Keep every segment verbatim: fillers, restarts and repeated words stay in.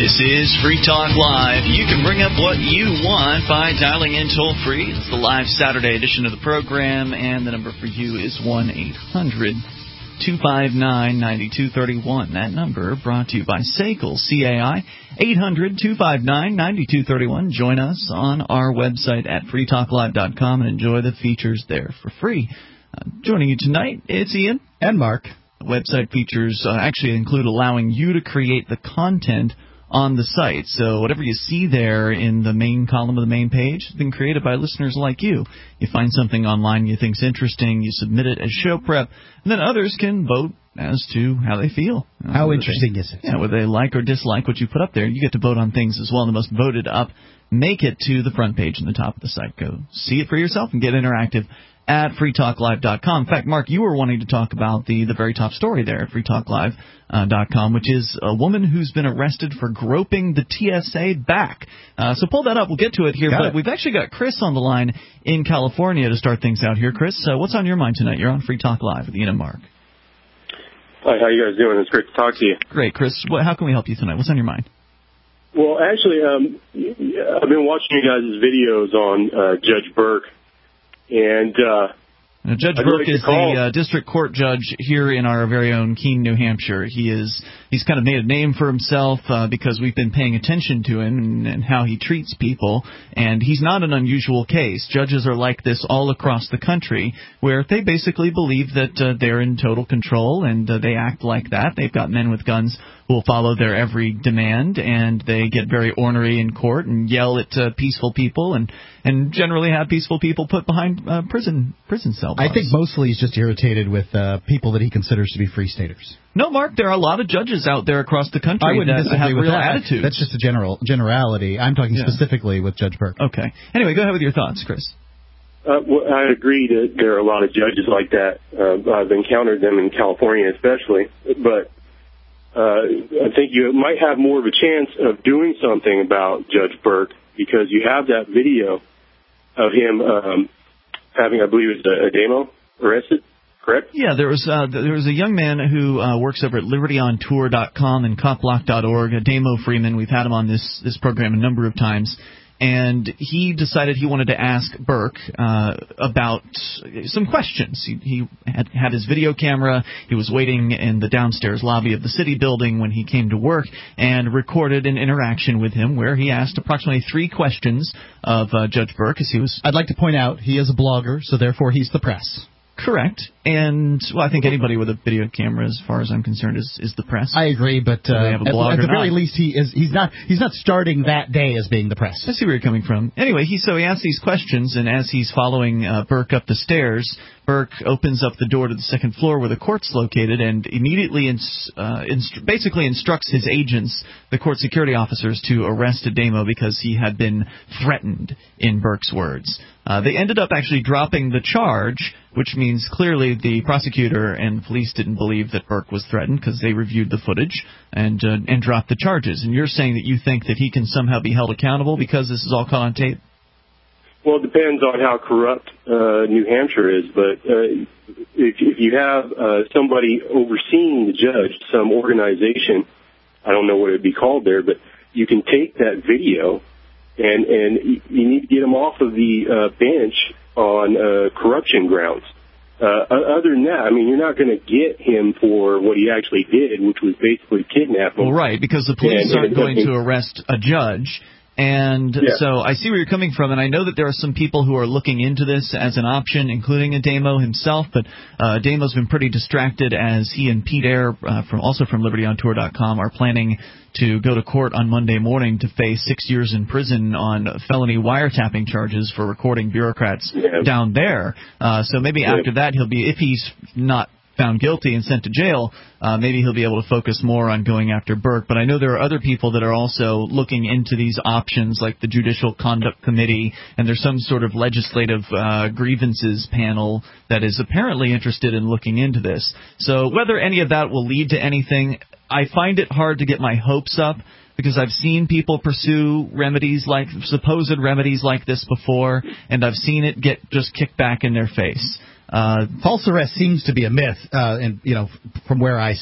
This is Free Talk Live. You can bring up what you want by dialing in toll-free. It's the live Saturday edition of the program, and the number for you is one eight hundred two five nine nine two three one. That number brought to you by S A C L C A I, eight hundred two five nine nine two three one. Join us on our website at free talk live dot com and enjoy the features there for free. Uh, joining you tonight, it's Ian. And Mark. Website features uh, actually include allowing you to create the content on the site. So whatever you see there in the main column of the main page has been created by listeners like you. You find something online you think's interesting, you submit it as show prep, and then others can vote as to how they feel. How interesting they, is it? Yeah, whether they like or dislike what you put up there. You get to vote on things as well. And the most voted up make it to the front page and the top of the site. Go see it for yourself and get interactive at free talk live dot com. In fact, Mark, you were wanting to talk about the, the very top story there at free talk live dot com, which is a woman who's been arrested for groping the T S A back. Uh, so pull that up. We'll get to it here. Got but it. We've actually got Chris on the line in California to start things out here. Chris, uh, what's on your mind tonight? You're on Free Talk Live with Ian and Mark. Hi, how you guys doing? It's great to talk to you. Great, Chris. What, how can we help you tonight? What's on your mind? Well, actually, um, I've been watching you guys' videos on uh, Judge Burke. And uh, now, Judge I'd Burke like is the uh, district court judge here in our very own Keene, New Hampshire. He is he's kind of made a name for himself uh, because we've been paying attention to him and, and how he treats people. And he's not an unusual case. Judges are like this all across the country, where they basically believe that uh, they're in total control, and uh, they act like that. They've got men with guns who will follow their every demand, and they get very ornery in court and yell at uh, peaceful people, and, and generally have peaceful people put behind uh, prison prison cell bars. I think mostly he's just irritated with uh, people that he considers to be free staters. No, Mark, there are a lot of judges out there across the country I wouldn't that have with real that. attitudes. That's just a general generality. I'm talking yeah. specifically with Judge Burke. Okay. Anyway, go ahead with your thoughts, Chris. Uh, well, I agree that there are a lot of judges like that. Uh, I've encountered them in California especially, but Uh, I think you might have more of a chance of doing something about Judge Burke because you have that video of him um, having, I believe it was a, a demo arrested, correct? Yeah, there was uh, there was a young man who uh, works over at liberty on tour dot com and cop block dot org, Damo Freeman. We've had him on this, this program a number of times. And he decided he wanted to ask Burke uh, about some questions. He, he had, had his video camera. He was waiting in the downstairs lobby of the city building when he came to work and recorded an interaction with him where he asked approximately three questions of uh, Judge Burke as he was... I'd like to point out he is a blogger, so therefore he's the press. Correct. And, well, I think anybody with a video camera, as far as I'm concerned, is, is the press. I agree, but uh, at, at the very least, he is he's not he's not starting that day as being the press. I see where you're coming from. Anyway, he so he asks these questions, and as he's following uh, Burke up the stairs, Burke opens up the door to the second floor where the court's located and immediately ins- uh, inst- basically instructs his agents, the court security officers, to arrest Adamo because he had been threatened, in Burke's words. Uh, they ended up actually dropping the charge, which means clearly the prosecutor and the police didn't believe that Burke was threatened because they reviewed the footage and uh, and dropped the charges. And you're saying that you think that he can somehow be held accountable because this is all caught on tape? Well, it depends on how corrupt uh, New Hampshire is, but uh, if, if you have uh, somebody overseeing the judge, some organization, I don't know what it would be called there, but you can take that video and, and you need to get him off of the uh, bench on uh, corruption grounds. Uh, other than that, I mean, you're not going to get him for what he actually did, which was basically kidnap him. Well, right, because the police and, aren't and, going and, to arrest a judge. And yeah. so I see where you're coming from, and I know that there are some people who are looking into this as an option, including Adamo himself, but uh, Adamo's been pretty distracted as he and Pete Eyre, uh, from, also from liberty on tour dot com, are planning to go to court on Monday morning to face six years in prison on felony wiretapping charges for recording bureaucrats yeah. down there. Uh, so maybe yeah. after that he'll be, if he's not found guilty and sent to jail, uh, maybe he'll be able to focus more on going after Burke. But I know there are other people that are also looking into these options, like the Judicial Conduct Committee, and there's some sort of legislative uh, grievances panel that is apparently interested in looking into this. So whether any of that will lead to anything, I find it hard to get my hopes up, because I've seen people pursue remedies like, supposed remedies like this before, and I've seen it get just kicked back in their face. Uh, False arrest seems to be a myth, uh, and you know, from where I sit.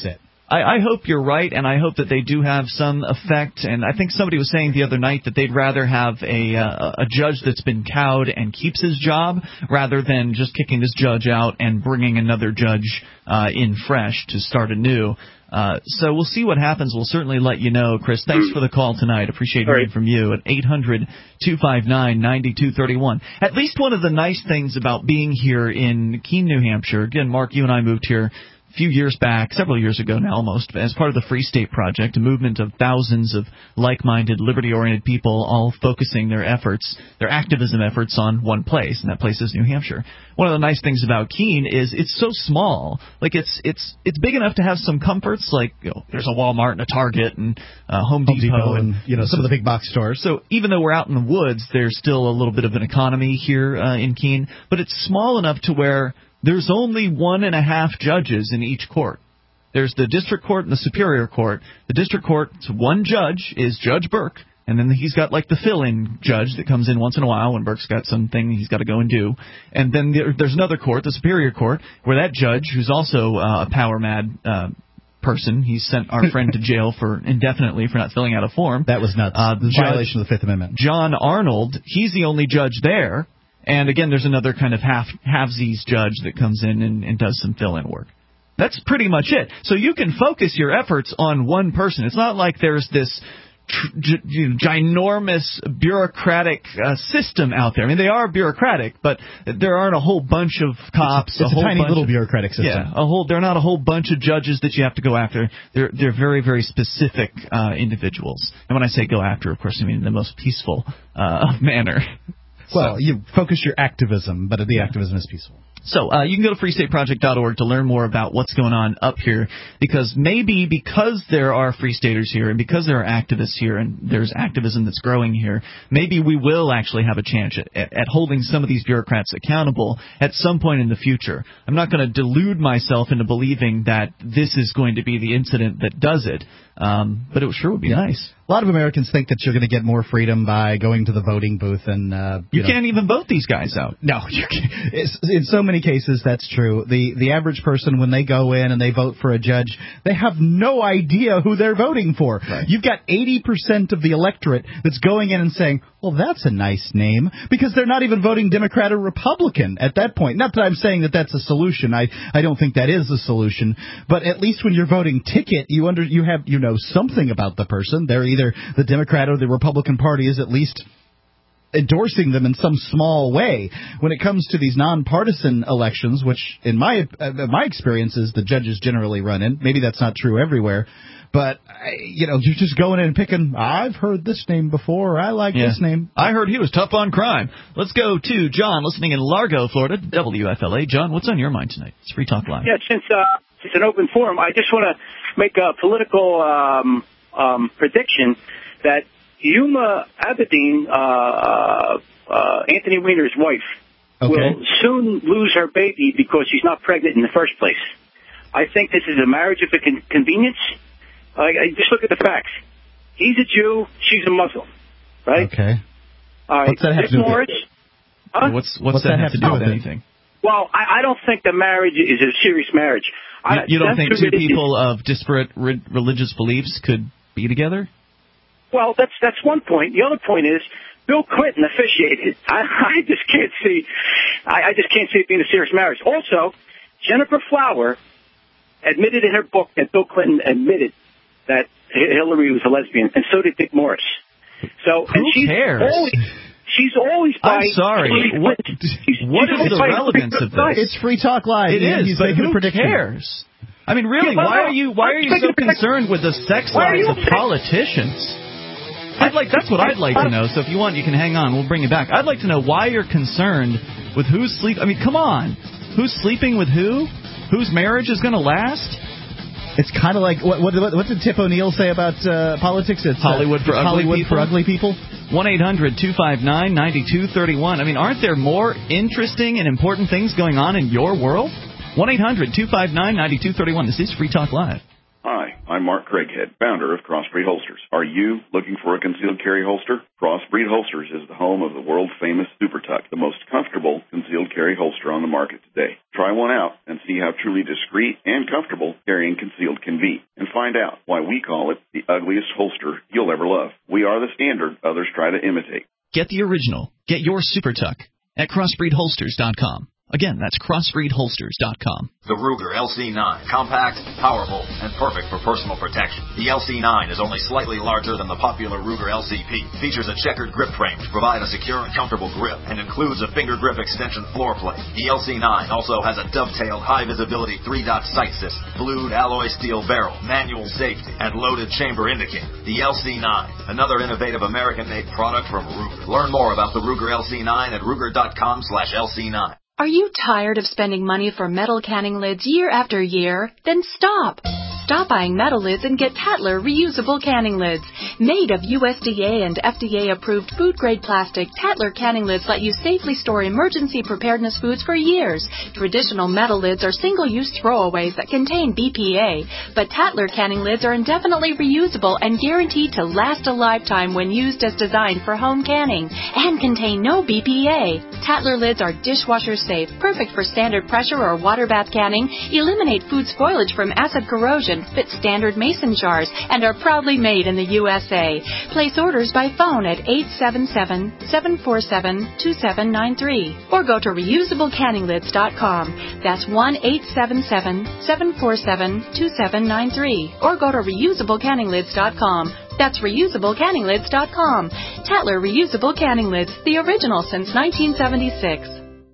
I, I hope you're right, and I hope that they do have some effect. And I think somebody was saying the other night that they'd rather have a uh, a judge that's been cowed and keeps his job rather than just kicking this judge out and bringing another judge uh, in fresh to start anew. Uh, so we'll see what happens. We'll certainly let you know. Chris, thanks for the call tonight. Appreciate hearing right. from you at eight hundred two five nine nine two three one. At least one of the nice things about being here in Keene, New Hampshire, again, Mark, you and I moved here a few years back, several years ago now almost, as part of the Free State Project, a movement of thousands of like-minded, liberty-oriented people all focusing their efforts, their activism efforts on one place, and that place is New Hampshire. One of the nice things about Keene is it's so small. Like, it's it's it's big enough to have some comforts, like, you know, there's a Walmart and a Target and uh, Home, Home Depot, Depot and, and, you know, some of the big box stores. So even though we're out in the woods, there's still a little bit of an economy here uh, in Keene, but it's small enough to where there's only one and a half judges in each court. There's the district court and the superior court. The district court's one judge is Judge Burke, and then he's got like the fill-in judge that comes in once in a while when Burke's got something he's got to go and do. And then there, there's another court, the superior court, where that judge, who's also uh, a power-mad uh, person, he sent our friend to jail for indefinitely for not filling out a form. That was nuts. Uh, the violation of the Fifth Amendment. John Arnold, he's the only judge there. And, again, there's another kind of half halvesies judge that comes in and, and does some fill-in work. That's pretty much it. So you can focus your efforts on one person. It's not like there's this tr- g- you know, ginormous bureaucratic uh, system out there. I mean, they are bureaucratic, but there aren't a whole bunch of cops. It's, it's a, a whole tiny bunch little of, bureaucratic system. Yeah, a whole. They're not a whole bunch of judges that you have to go after. They're they're very, very specific uh, individuals. And when I say go after, of course, I mean in the most peaceful uh, manner. Well, so. you focus your activism, but the activism is peaceful. So uh, you can go to free state project dot org to learn more about what's going on up here, because maybe because there are Free Staters here and because there are activists here and there's activism that's growing here, maybe we will actually have a chance at, at holding some of these bureaucrats accountable at some point in the future. I'm not going to delude myself into believing that this is going to be the incident that does it, um, but it sure would be yeah. nice. A lot of Americans think that you're going to get more freedom by going to the voting booth and uh, you, you know, can't even vote these guys out. No, you can't. It's, in so many cases that's true. The the average person, when they go in and they vote for a judge, they have no idea who they're voting for. Right. You've got eighty percent of the electorate that's going in and saying, well, that's a nice name, because they're not even voting Democrat or Republican at that point. Not that I'm saying that that's a solution. I, I don't think that is a solution. But at least when you're voting ticket, you under you have you know something about the person. They're either the Democrat or the Republican Party is at least endorsing them in some small way. When it comes to these nonpartisan elections, which in my uh, my experience is the judges generally run in. Maybe that's not true everywhere. But, you know, you're just going in and picking, I've heard this name before, I like yeah. this name. I heard he was tough on crime. Let's go to John, listening in Largo, Florida, W F L A. John, what's on your mind tonight? It's Free Talk Live. Yeah, since uh, it's an open forum, I just want to make a political um, um, prediction that Huma Abedin, uh, uh, Anthony Weiner's wife, okay. will soon lose her baby because she's not pregnant in the first place. I think this is a marriage of con- convenience. Uh, just look at the facts. He's a Jew. She's a Muslim. Right? Okay. All right. What's that have Dick to do with Morris, huh? What's, what's, what's that, that have to do with anything? Well, I, I don't think the marriage is a serious marriage. You, I, you don't think two people of disparate re- religious beliefs could be together? Well, that's that's one point. The other point is Bill Clinton officiated. I, I just can't see. I, I just can't see it being a serious marriage. Also, Jennifer Flower admitted in her book that Bill Clinton admitted that Hillary was a lesbian, and so did Dick Morris. So, who and she's cares? Always, she's always by. I'm sorry. What, what is the relevance of this? It's Free Talk Live. It is, He's but making who a prediction. cares? I mean, really, yeah, well, why are you why are you so concerned with the sex lives of politicians? I'd like that's what I'd like to know. So if you want, you can hang on. We'll bring it back. I'd like to know why you're concerned with who's sleep. I mean, come on, who's sleeping with who? Whose marriage is going to last? It's kind of like what, what what did Tip O'Neill say about uh, politics? It's Hollywood for uh, ugly Hollywood people. for ugly people. One eight hundred two five nine nine two three one. I mean, aren't there more interesting and important things going on in your world? One eight hundred two five nine nine two three one. This is Free Talk Live. Hi, I'm Mark Craighead, founder of Crossbreed Holsters. Are you looking for a concealed carry holster? Crossbreed Holsters is the home of the world-famous Super Tuck, the most comfortable concealed carry holster on the market today. Try one out and see how truly discreet and comfortable carrying concealed can be. And find out why we call it the ugliest holster you'll ever love. We are the standard others try to imitate. Get the original. Get your Super Tuck at crossbreed holsters dot com. Again, that's crossbreed holsters dot com. The Ruger L C nine. Compact, powerful, and perfect for personal protection. The L C nine is only slightly larger than the popular Ruger L C P. Features a checkered grip frame to provide a secure and comfortable grip, and includes a finger grip extension floor plate. The L C nine also has a dovetailed high-visibility three-dot sight system, blued alloy steel barrel, manual safety, and loaded chamber indicator. The L C nine, another innovative American-made product from Ruger. Learn more about the Ruger L C nine at ruger dot com slash L C nine. Are you tired of spending money for metal canning lids year after year? Then stop. Stop buying metal lids and get Tatler reusable canning lids. Made of U S D A and F D A-approved food-grade plastic, Tatler canning lids let you safely store emergency preparedness foods for years. Traditional metal lids are single-use throwaways that contain B P A, but Tatler canning lids are indefinitely reusable and guaranteed to last a lifetime when used as designed for home canning, and contain no B P A. Tatler lids are dishwasher safe, perfect for standard pressure or water bath canning, eliminate food spoilage from acid corrosion, fit standard mason jars, and are proudly made in the U S A. Place orders by phone at eight seven seven, seven four seven, two seven nine three or go to reusable canning lids dot com. That's one eight seven seven, seven four seven, two seven nine three or go to reusable canning lids dot com. That's reusable canning lids dot com. Tatler Reusable Canning Lids, the original since nineteen seventy-six.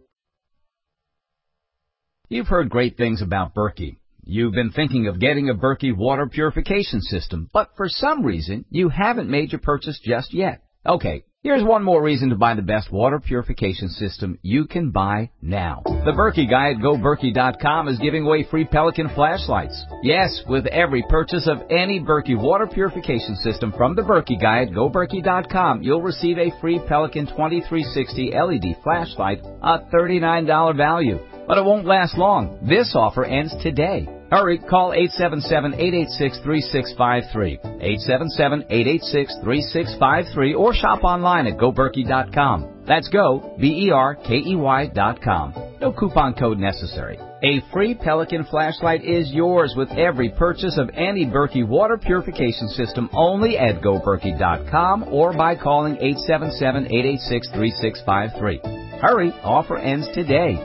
You've heard great things about Berkey. You've been thinking of getting a Berkey water purification system, but for some reason, you haven't made your purchase just yet. Okay, here's one more reason to buy the best water purification system you can buy now. The Berkey guy at go berkey dot com is giving away free Pelican flashlights. Yes, with every purchase of any Berkey water purification system from the Berkey guy at go berkey dot com, you'll receive a free Pelican twenty-three sixty L E D flashlight, a thirty-nine dollars value. But it won't last long. This offer ends today. Hurry, call eight seven seven, eight eight six, three six five three, eight seven seven, eight eight six, three six five three, or shop online at go berkey dot com. That's go, B E R K E Y dot com. No coupon code necessary. A free Pelican flashlight is yours with every purchase of any Berkey water purification system only at go berkey dot com or by calling eight seven seven, eight eight six, three six five three. Hurry, offer ends today.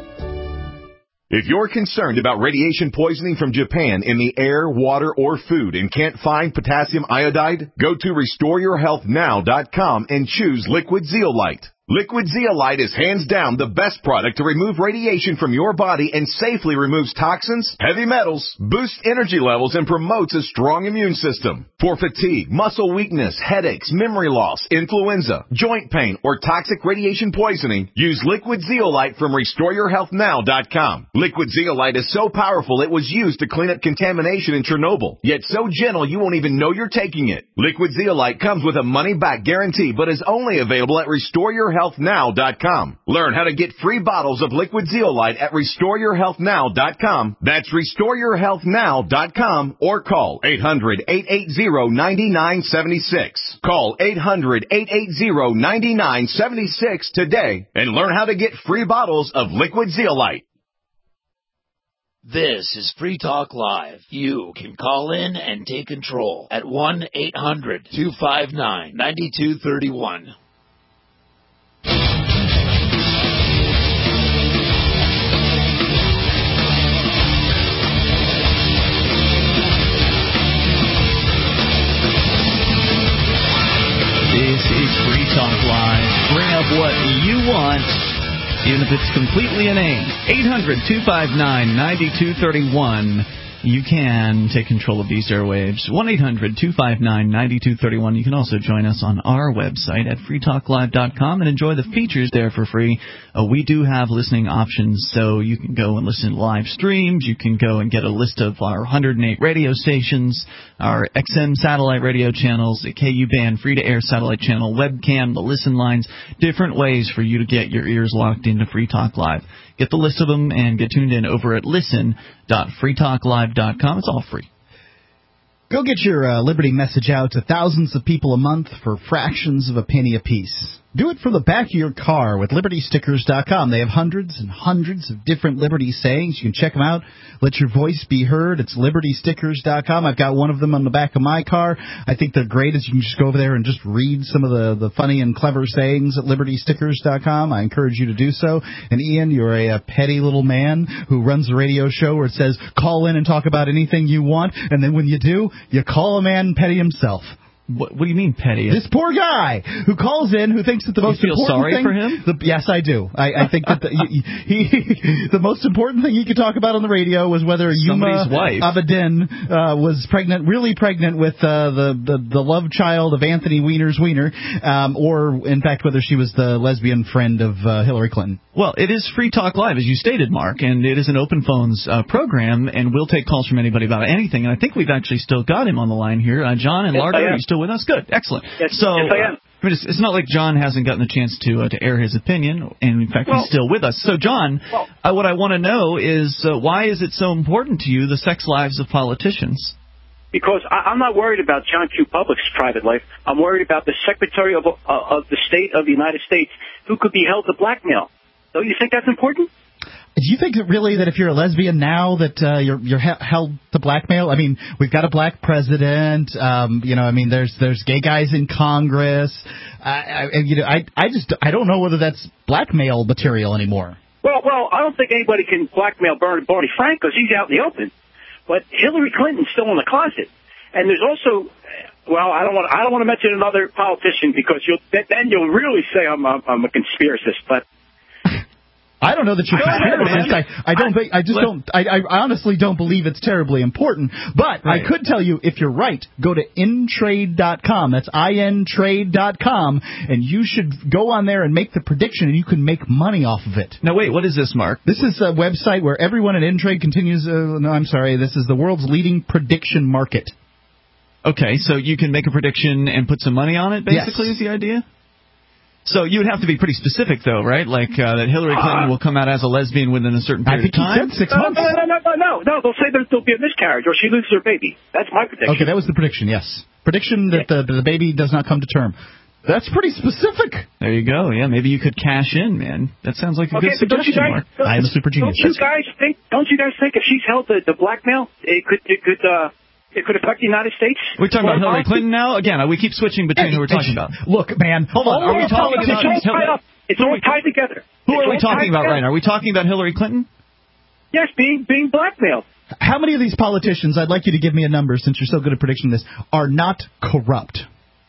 If you're concerned about radiation poisoning from Japan in the air, water, or food and can't find potassium iodide, go to restore your health now dot com and choose Liquid Zeolite. Liquid Zeolite is hands down the best product to remove radiation from your body and safely removes toxins, heavy metals, boosts energy levels, and promotes a strong immune system. For fatigue, muscle weakness, headaches, memory loss, influenza, joint pain, or toxic radiation poisoning, use Liquid Zeolite from restore your health now dot com. Liquid Zeolite is so powerful it was used to clean up contamination in Chernobyl, yet so gentle you won't even know you're taking it. Liquid Zeolite comes with a money-back guarantee, but is only available at restore your health now dot com. Learn how to get free bottles of Liquid Zeolite at restore your health now dot com. That's restore your health now dot com or call eight hundred, eight eight zero, nine nine seven six. Call eight hundred, eight eight zero, nine nine seven six today and learn how to get free bottles of Liquid Zeolite. This is Free Talk Live. You can call in and take control at one eight hundred, two five nine, nine two three one. This is Free Talk Live. Bring up what you want, even if it's completely inane. eight hundred, two five nine, nine two three one. You can take control of these airwaves. one eight hundred, two five nine, nine two three one. You can also join us on our website at free talk live dot com and enjoy the features there for free. Uh, we do have listening options, so you can go and listen to live streams. You can go and get a list of our one hundred eight radio stations, our X M satellite radio channels, the K U band free-to-air satellite channel, webcam, the listen lines, different ways for you to get your ears locked into Free Talk Live. Get the list of them and get tuned in over at listen dot free talk live dot com. It's all free. Go get your uh, Liberty message out to thousands of people a month for fractions of a penny apiece. Do it from the back of your car with Liberty Stickers dot com. They have hundreds and hundreds of different Liberty sayings. You can check them out. Let your voice be heard. It's Liberty Stickers dot com. I've got one of them on the back of my car. I think they're great. As you can just go over there and just read some of the, the funny and clever sayings at Liberty Stickers dot com. I encourage you to do so. And Ian, you're a, a petty little man who runs a radio show where it says, call in and talk about anything you want. And then when you do, you call a man petty himself. What, what do you mean petty? This poor guy who calls in, who thinks that the most you feel important sorry thing, for him? The, yes, I do. I, I think that the, he, he, the most important thing he could talk about on the radio was whether Yuma wife. Abedin uh, was pregnant, really pregnant with uh, the, the the love child of Anthony Weiner's Weiner, um, or in fact whether she was the lesbian friend of uh, Hillary Clinton. Well, it is Free Talk Live, as you stated, Mark, and it is an open phones uh, program, and we'll take calls from anybody about anything. And I think we've actually still got him on the line here. Uh, John and Yes, Largo, I am. are you still with us? Good, excellent. Yes, so, yes, I am. Uh, I mean, it's, it's not like John hasn't gotten a chance to uh, to air his opinion, and in fact, Well, he's still with us. So, John, well, uh, what I want to know is uh, why is it so important to you, the sex lives of politicians? Because I, I'm not worried about John Q. Public's private life. I'm worried about the Secretary of, uh, of the State of the United States who could be held to blackmail. Don't you think that's important? Do you think that really that if you're a lesbian now that uh, you're you're he- held to blackmail? I mean, we've got a black president. Um, you know, I mean, there's there's gay guys in Congress. I, I, you know, I I just I don't know whether that's blackmail material anymore. Well, well, I don't think anybody can blackmail Barney, Barney Frank because he's out in the open. But Hillary Clinton's still in the closet, and there's also, well, I don't want I don't want to mention another politician because you'll then you'll really say I'm a, I'm a conspiracist, but. I don't know that you're conspiracist. I, I don't think. I just don't. I, I honestly don't believe it's terribly important. But right. I could tell you, if you're right, go to in trade dot com. That's I N trade dot com, and you should go on there and make the prediction, and you can make money off of it. Now, wait. What is this, Mark? This is a website where everyone at InTrade continues. Uh, no, I'm sorry. This is the world's leading prediction market. Okay, so you can make a prediction and put some money on it. Basically, yes. is the idea. So you would have to be pretty specific, though, right? Like uh, that Hillary Clinton uh, will come out as a lesbian within a certain period I think of time. He said six no, months. No, no, no, no, no, no. They'll say that there'll be a miscarriage or she loses her baby. That's my prediction. Okay, that was the prediction. Yes, prediction that yeah. the the baby does not come to term. That's pretty specific. There you go. Yeah, maybe you could cash in, man. That sounds like a okay, good suggestion, guys, Mark. I'm a super genius. Don't you guys think? Don't you guys think if she's held the, the blackmail, it could it could. Uh, It could affect the United States. We're talking about Hillary Clinton now? Again, we keep switching between who we're talking about. Look, man. Hold on. Are we talking about Hillary? It's all tied together. Who are we talking about right now? Are we talking about Hillary Clinton? Yes, being being blackmailed. How many of these politicians, I'd like you to give me a number since you're so good at predicting this, are not corrupt?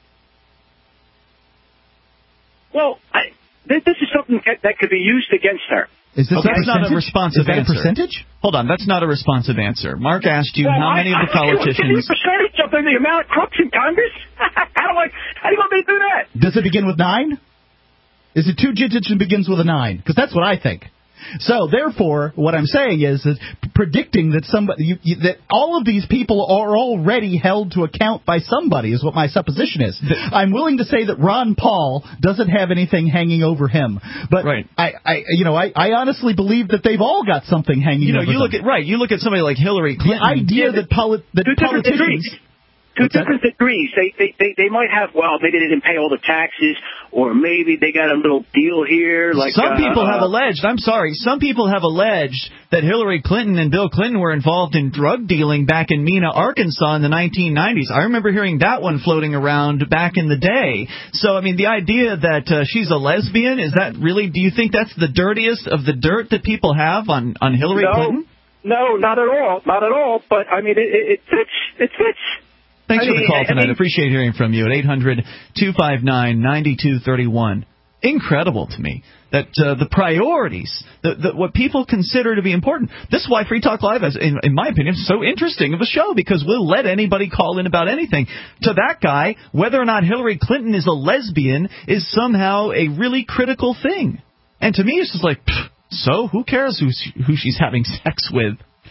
Well, I, this is something that could be used against her. Is this okay, a that's not a responsive Is that answer. a percentage? Hold on, that's not a responsive answer. Mark asked you well, how many I, of the I, politicians. I, percentage of the amount of crooks in Congress? how do I? How do you want me to do that? Does it begin with nine? Is it two digits and begins with a nine? Because that's what I think. So, therefore, what I'm saying is that predicting that somebody, you, you, that all of these people are already held to account by somebody is what my supposition is. I'm willing to say that Ron Paul doesn't have anything hanging over him, but right. I, I, you know, I, I honestly believe that they've all got something hanging you know, over you look them. at right. You look at somebody like Hillary Clinton. The idea yeah, that, poli- that politicians. Two different degrees. They, they they they might have, well, maybe they didn't pay all the taxes, or maybe they got a little deal here. Like some uh, people have uh, alleged, I'm sorry, some people have alleged that Hillary Clinton and Bill Clinton were involved in drug dealing back in Mena, Arkansas in the nineteen nineties. I remember hearing that one floating around back in the day. So, I mean, the idea that uh, she's a lesbian, is that really, do you think that's the dirtiest of the dirt that people have on, on Hillary no, Clinton? No, not at all. Not at all. But, I mean, it, it, it fits. It fits. Thanks I for mean, the call tonight. I, mean, appreciate hearing from you at eight hundred two five nine nine two three one. Incredible to me that uh, the priorities, the, the, what people consider to be important. This is why Free Talk Live is, in, in my opinion, so interesting of a show, because we'll let anybody call in about anything. To that guy, whether or not Hillary Clinton is a lesbian is somehow a really critical thing. And to me, it's just like, so who cares who's, who she's having sex with?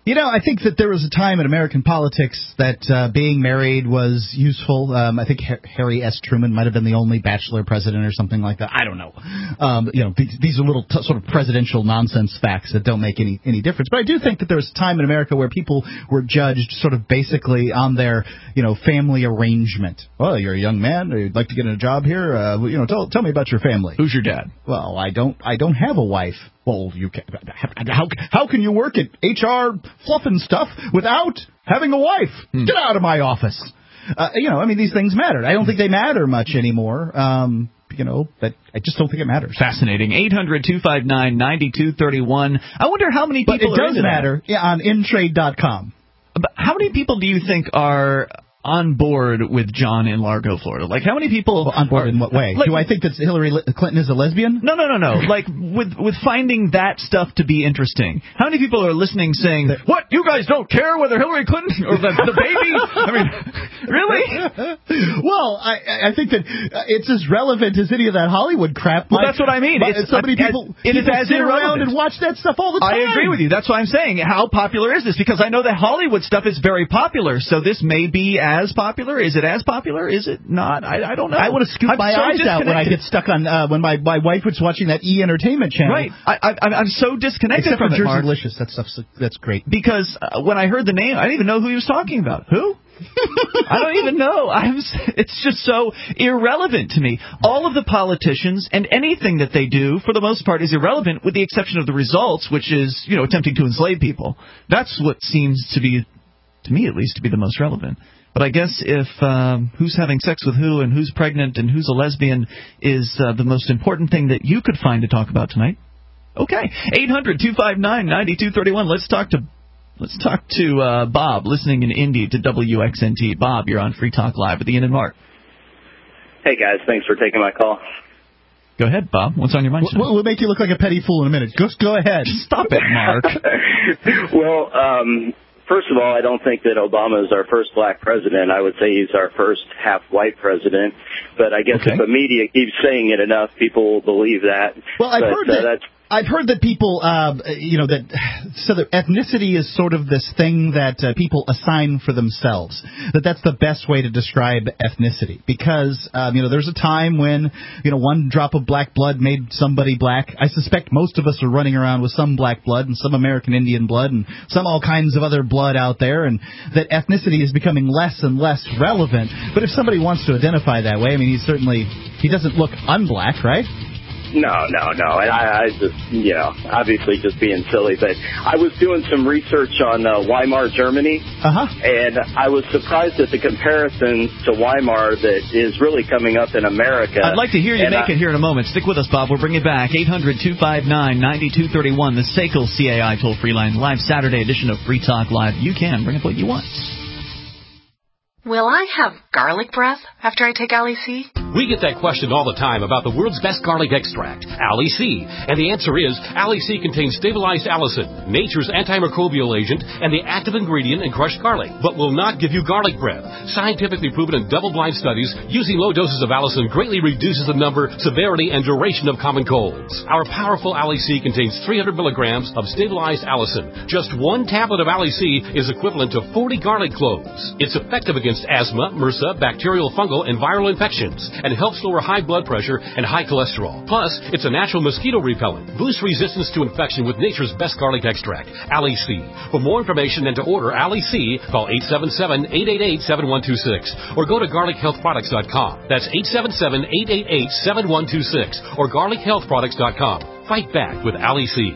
You know, I think that there was a time in American politics that uh, being married was useful. Um, I think Harry S. Truman might have been the only bachelor president or something like that. I don't know. Um, you know, these, these are little t- sort of presidential nonsense facts that don't make any, any difference. But I do think that there was a time in America where people were judged sort of basically on their, you know, family arrangement. Well, you're a young man. You'd like to get a job here. Uh, you know, tell, tell me about your family. Who's your dad? Well, I don't. I don't have a wife. Well, you can, how how can you work at H R fluffing stuff without having a wife? Hmm. Get out of my office. Uh, you know, I mean, these things matter. I don't think they matter much anymore. Um, you know, but I just don't think it matters. Fascinating. eight hundred two five nine nine two three one. I wonder how many people. But it are does into matter. That. Yeah, on in trade dot com. But how many people do you think are on board with John in Largo, Florida? Like, how many people... Well, on board are, in what way? Like, do I think that Hillary Clinton is a lesbian? No, no, no, no. Like, with with finding that stuff to be interesting. How many people are listening saying, what, you guys don't care whether Hillary Clinton or the, the baby? I mean, really? Well, I, I think that it's as relevant as any of that Hollywood crap. Well, like, that's what I mean. It's, so many people, it people is as sit irrelevant. around and watch that stuff all the time. I agree with you. That's why I'm saying, how popular is this? Because I know that Hollywood stuff is very popular, so this may be as popular. Is it as popular? Is it not? I, I don't know. I would have scooped I'm my so eyes out when I get stuck on uh, when my, my wife was watching that E! Entertainment channel. Right. I, I, I'm so disconnected Except from for it, Mark. Jersey-licious. That stuff's that's great. Because uh, when I heard the name, I didn't even know who he was talking about. Who? I don't even know. I'm, it's just so irrelevant to me. All of the politicians and anything that they do, for the most part, is irrelevant, with the exception of the results, which is, you know, attempting to enslave people. That's what seems to be, to me at least, to be the most relevant. But I guess if um, who's having sex with who and who's pregnant and who's a lesbian is uh, the most important thing that you could find to talk about tonight, okay. eight hundred two five nine nine two three one. Let's talk to let's talk to uh, Bob, listening in Indy to W X N T. Bob, you're on Free Talk Live with Ian and Mark. Hey guys, thanks for taking my call. Go ahead, Bob. What's on your mind? We'll, we'll make you look like a petty fool in a minute. Just go ahead. Stop it, Mark. Well, um. First of all, I don't think that Obama is our first black president. I would say he's our first half-white president. But I guess okay. if the media keeps saying it enough, people will believe that. Well, I've but, heard uh, that. That's, I've heard that people, uh, you know, that so that ethnicity is sort of this thing that uh, people assign for themselves. That that's the best way to describe ethnicity, because um, you know, there's a time when, you know, one drop of black blood made somebody black. I suspect most of us are running around with some black blood and some American Indian blood and some all kinds of other blood out there, and that ethnicity is becoming less and less relevant. But if somebody wants to identify that way, I mean, he certainly he doesn't look unblack, right? No, no, no. And I, I just, you know, obviously just being silly, but I was doing some research on uh, Weimar, Germany, uh-huh. and I was surprised at the comparison to Weimar that is really coming up in America. I'd like to hear you and make I, it here in a moment. Stick with us, Bob. We'll bring it back. eight hundred two five nine nine two three one, the S A C L C A I toll-free line, live Saturday edition of Free Talk Live. You can bring up what you want. Will I have garlic breath after I take Ali C? We get that question all the time about the world's best garlic extract, Ali C. And the answer is, Ali C contains stabilized allicin, nature's antimicrobial agent, and the active ingredient in crushed garlic, but will not give you garlic breath. Scientifically proven in double-blind studies, using low doses of allicin greatly reduces the number, severity, and duration of common colds. Our powerful Ali C contains three hundred milligrams of stabilized allicin. Just one tablet of Ali C is equivalent to forty garlic cloves. It's effective against asthma, MRSA, bacterial, fungal, and viral infections, and helps lower high blood pressure and high cholesterol. Plus, it's a natural mosquito repellent. Boosts resistance to infection with nature's best garlic extract, Ali C. For more information and to order Ali C, call eight seven seven, eight eight eight, seven one two six or go to garlic health products dot com. That's eight seven seven, eight eight eight, seven one two six or garlic health products dot com. Fight back with Ali C.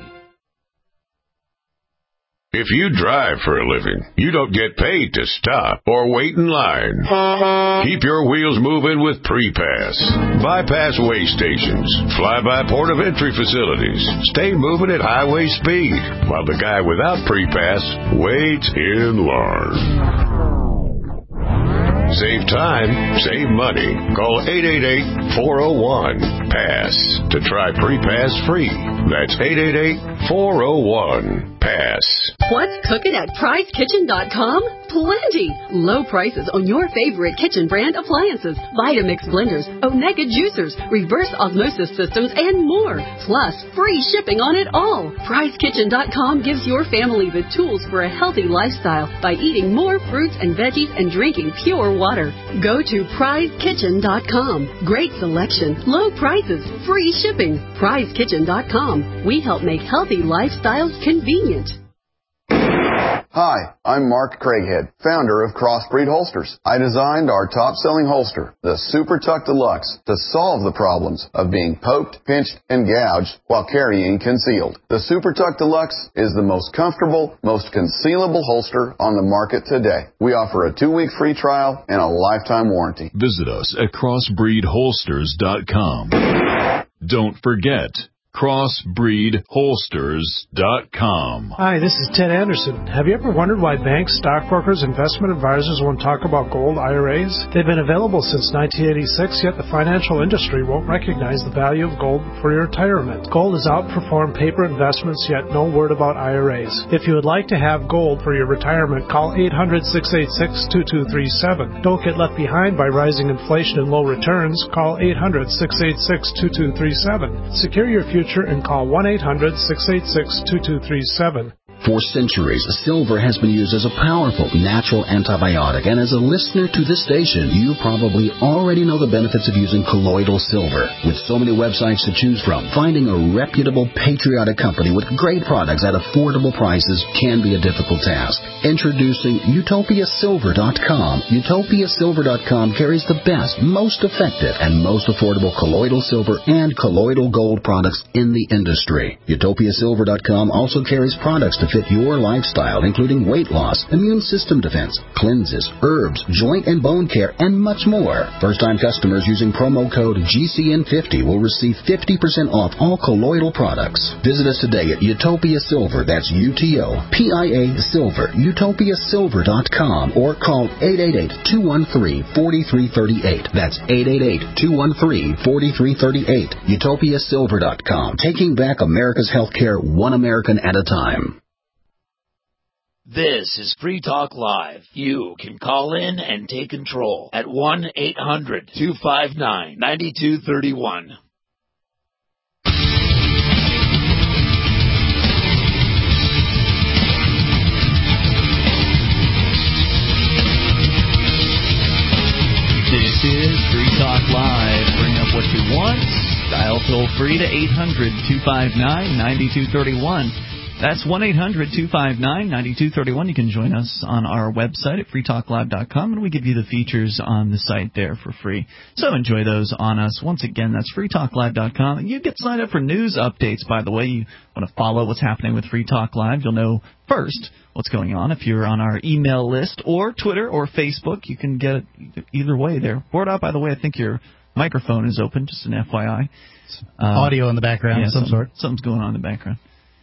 If you drive for a living, you don't get paid to stop or wait in line. Keep your wheels moving with Pre-Pass. Bypass way stations, fly-by port of entry facilities. Stay moving at highway speed while the guy without Pre-Pass waits in line. Save time, save money. Call eight eight eight, four oh one, PASS to try Pre-Pass free. That's eight eight eight, four oh one, Pass. What's cooking at prize kitchen dot com? Plenty. Low prices on your favorite kitchen brand appliances, Vitamix blenders, Omega juicers, reverse osmosis systems, and more. Plus, free shipping on it all. prize kitchen dot com gives your family the tools for a healthy lifestyle by eating more fruits and veggies and drinking pure water. Go to prize kitchen dot com. Great selection, low prices, free shipping. prize kitchen dot com. We help make healthy lifestyles convenient. Hi, I'm Mark Craighead, founder of Crossbreed Holsters. I designed our top-selling holster, the Super Tuck Deluxe, to solve the problems of being poked, pinched, and gouged while carrying concealed. The Super Tuck Deluxe is the most comfortable, most concealable holster on the market today. We offer a two-week free trial and a lifetime warranty. Visit us at crossbreed holsters dot com. Don't forget, crossbreed holsters dot com. Hi, this is Ted Anderson. Have you ever wondered why banks, stockbrokers, investment advisors won't talk about gold I R As? They've been available since nineteen eighty-six, yet the financial industry won't recognize the value of gold for your retirement. Gold has outperformed paper investments, yet no word about I R As. If you would like to have gold for your retirement, call eight hundred, six eight six, two two three seven. Don't get left behind by rising inflation and low returns. Call eight hundred, six eight six, two two three seven. Secure your future and call one eight hundred, six eight six, two two three seven. For centuries, silver has been used as a powerful natural antibiotic, and as a listener to this station, you probably already know the benefits of using colloidal silver. With so many websites to choose from, finding a reputable, patriotic company with great products at affordable prices can be a difficult task. Introducing Utopia Silver dot com. Utopia Silver dot com carries the best, most effective, and most affordable colloidal silver and colloidal gold products in the industry. Utopia Silver dot com also carries products to fit your lifestyle, including weight loss, immune system defense, cleanses, herbs, joint and bone care, and much more. First-time customers using promo code G C N fifty will receive fifty percent off all colloidal products. Visit us today at Utopia Silver, that's U T O P I A Silver, Utopia Silver dot com, or call eight eight eight, two one three, four three three eight. That's eight eight eight, two one three, four three three eight. Utopia Silver dot com, taking back America's healthcare one American at a time. This is Free Talk Live. You can call in and take control at one eight hundred, two five nine, nine two three one. This is Free Talk Live. Bring up what you want. Dial toll free to eight hundred, two five nine, nine two three one. That's one eight hundred, two five nine, nine two three one. You can join us on our website at free talk live dot com, and we give you the features on the site there for free. So enjoy those on us. Once again, that's free talk live dot com. You get signed up for news updates, by the way. You want to follow what's happening with Free Talk Live. You'll know first what's going on if you're on our email list or Twitter or Facebook. You can get it either way there. Board out, by the way, I think your microphone is open, just an F Y I. Uh, Audio in the background yeah, of some, some sort. Something's going on in the background.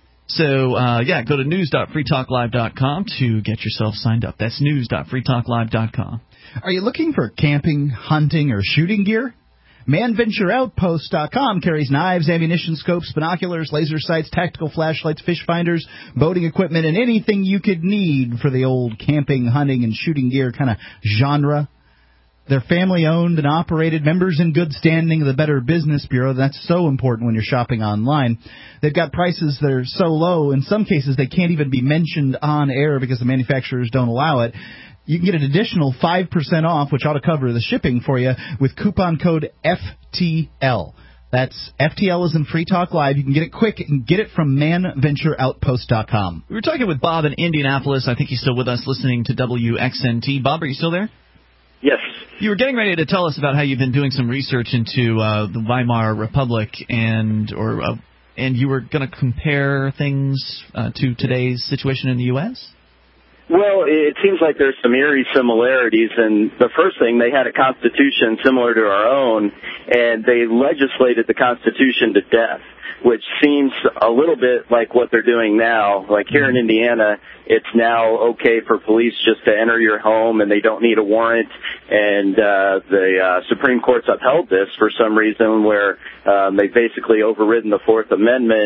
So, uh, yeah, go to news dot free talk live dot com to get yourself signed up. That's news dot free talk live dot com. Are you looking for camping, hunting, or shooting gear? man venture outpost dot com carries knives, ammunition, scopes, binoculars, laser sights, tactical flashlights, fish finders, boating equipment, and anything you could need for the old camping, hunting, and shooting gear kind of genre. They're family-owned and operated, members in good standing of the Better Business Bureau. That's so important when you're shopping online. They've got prices that are so low, in some cases they can't even be mentioned on air because the manufacturers don't allow it. You can get an additional five percent off, which ought to cover the shipping for you, with coupon code F T L. That's F T L is in Free Talk Live. You can get it quick and get it from man venture outpost dot com. We were talking with Bob in Indianapolis. I think he's still with us listening to W X N T. Bob, are you still there? Yes. You were getting ready to tell us about how you've been doing some research into uh, the Weimar Republic, and or uh, and you were going to compare things uh, to today's situation in the U S? Well, it seems like there's some eerie similarities, and the first thing, they had a constitution similar to our own, and they legislated the Constitution to death, which seems a little bit like what they're doing now. Like here in Indiana, it's now okay for police just to enter your home, and they don't need a warrant, and uh, the uh, Supreme Court's upheld this for some reason where um, they've basically overridden the Fourth Amendment.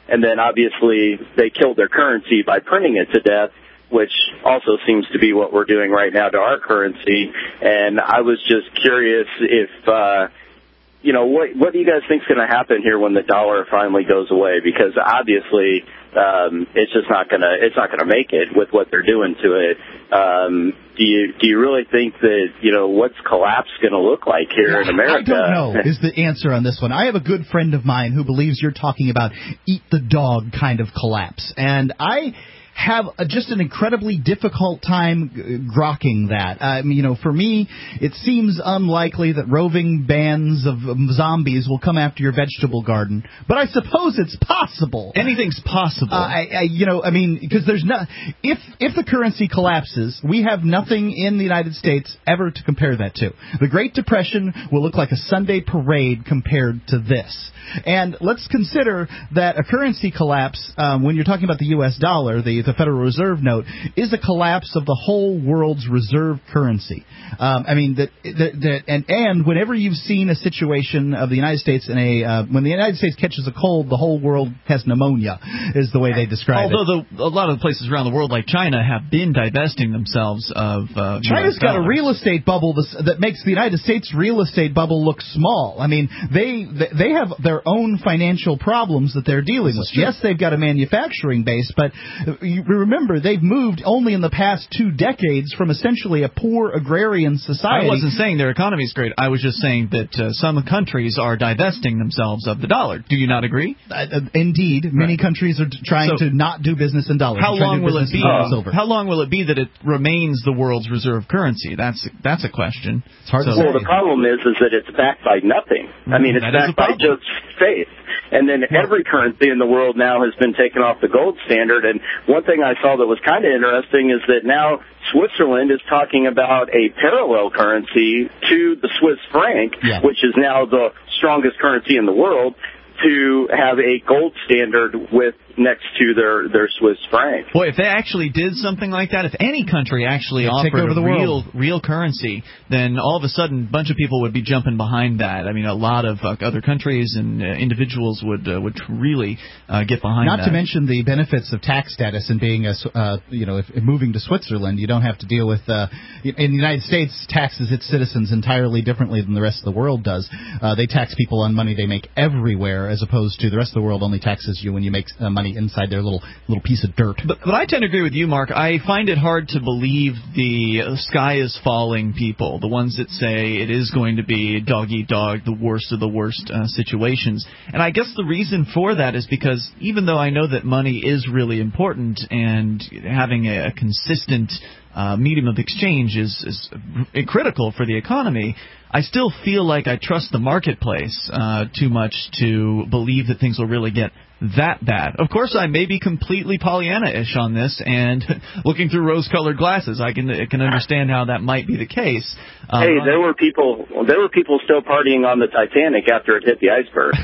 and then obviously they killed their currency by printing it to death, which also seems to be what we're doing right now to our currency. And I was just curious if, uh, you know, what what do you guys think is going to happen here when the dollar finally goes away? Because obviously, um, it's just not gonna it's not gonna make it with what they're doing to it. Um, do you do you really think that, you know, what's collapse going to look like here in America? I don't know is the answer on this one. I have a good friend of mine who believes you're talking about eat the dog kind of collapse, and I have a, just an incredibly difficult time uh, grokking that. I mean, you know, for me, it seems unlikely that roving bands of um, zombies will come after your vegetable garden, but I suppose it's possible. Anything's possible. Uh, I, I, you know, I mean, because there's no, if if the currency collapses, we have nothing in the United States ever to compare that to. The Great Depression will look like a Sunday parade compared to this. And let's consider that a currency collapse, um, when you're talking about the U S dollar, the, the Federal Reserve note, is a collapse of the whole world's reserve currency. Um, I mean, that, that, that and, and whenever you've seen a situation of the United States in a, uh, when the United States catches a cold, the whole world has pneumonia, is the way they describe Although it. Although a lot of the places around the world, like China, have been divesting themselves of uh, China's got a real estate bubble that makes the United States real estate bubble look small. I mean, they they have their own financial problems that they're dealing with. Yes, they've got a manufacturing base, but you remember they've moved only in the past two decades from essentially a poor agrarian society. I wasn't saying their economy is great. I was just saying that uh, some countries are divesting themselves of the dollar. Do you not agree? Uh, indeed, many right. countries are trying so, to not do business in dollars. How long will it be? Uh, how long will it be that it remains the world's reserve currency? That's that's a question. It's hard so, to say. Well, the problem is is that it's backed by nothing. I mean, it's that backed by just faith. And then every currency in the world now has been taken off the gold standard. And one thing I saw that was kind of interesting is that now Switzerland is talking about a parallel currency to the Swiss franc, yeah. which is now the strongest currency in the world, to have a gold standard with next to their, their Swiss franc. Boy, if they actually did something like that, if any country actually They'd offered over the a real world. real currency, then all of a sudden a bunch of people would be jumping behind that. I mean, a lot of uh, other countries and uh, individuals would uh, would really uh, get behind Not that. Not to mention the benefits of tax status and being a, uh, you know, if, if moving to Switzerland, you don't have to deal with, uh, in the United States, taxes its citizens entirely differently than the rest of the world does. Uh, they tax people on money they make everywhere, as opposed to the rest of the world only taxes you when you make uh, money inside their little little piece of dirt. But, but I tend to agree with you, Mark. I find it hard to believe the uh, sky is falling people, the ones that say it is going to be dog eat dog, the worst of the worst uh, situations. And I guess the reason for that is because even though I know that money is really important and having a, a consistent uh, medium of exchange is, is critical for the economy, I still feel like I trust the marketplace uh, too much to believe that things will really get that bad. Of course, I may be completely Pollyanna-ish on this, and looking through rose-colored glasses, I can I can understand how that might be the case. Um, hey, there were people there were people still partying on the Titanic after it hit the iceberg.